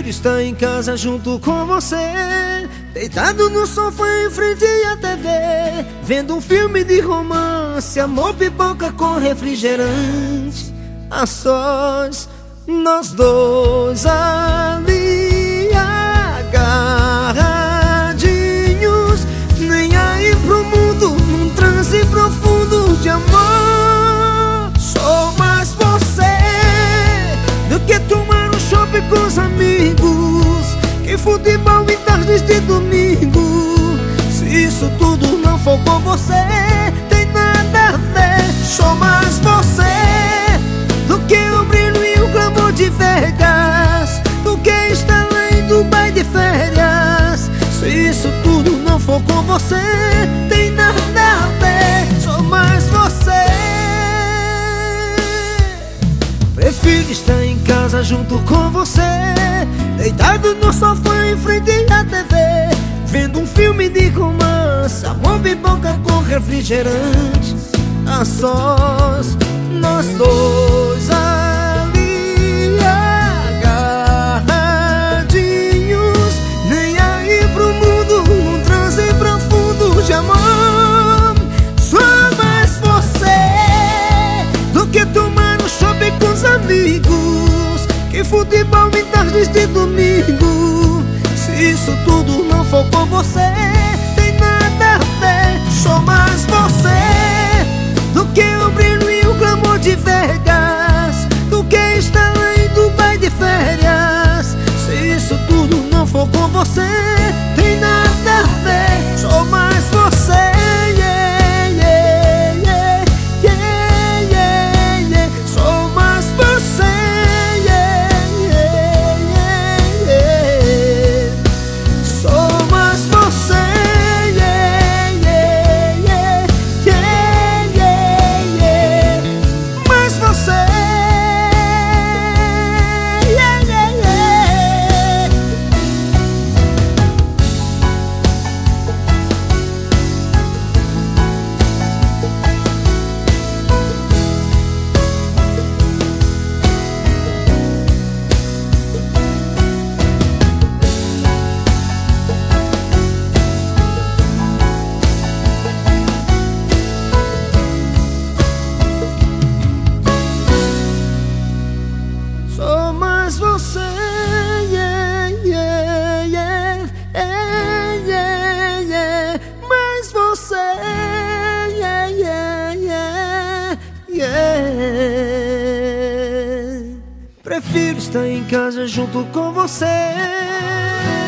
estar em casa junto com você, deitado no sofá em frente à TV, vendo um filme de romance, amor, pipoca com refrigerante. A sós, nós dois ali agarradinhos, nem aí pro mundo, num transe profundo de amor. Sou mais você do que tomar um chopp com os amigos, que futebol em tardes de domingo. Se isso tudo não for com você, tem nada a ver. Sou mais você do que o brilho e o glamour de Vegas, do que estar lá em Dubai de férias. Se isso tudo não for com você, tem nada a ver. Sou mais você. Prefiro estar em casa junto com você, deitado no sofá em frente à TV, vendo um filme de romance, amor, pipoca com refrigerante. A sós, nós dois ali agarradinhos, nem aí pro mundo, num transe profundo de amor. Sou mais você do que tomar um chopp com os amigos, que futebol em tardes de domingo. Se isso tudo não for com você, tem nada a ver. Sou mais você do que o brilho e o glamour de Vegas, do que estar lá em Dubai de férias. Se isso tudo não for com você, tem nada a ver. Sou mais você, yeah, yeah, yeah, yeah, yeah, yeah. Sou mais você, yeah, yeah, yeah, yeah. Sou mais você, yeah, yeah, yeah, yeah, yeah, yeah. Mais você, yeah, yeah, yeah. Sou mais você, yeah, yeah, yeah, yeah, yeah, yeah. Mais você, yeah, yeah, yeah, yeah. Prefiro estar em casa junto com você.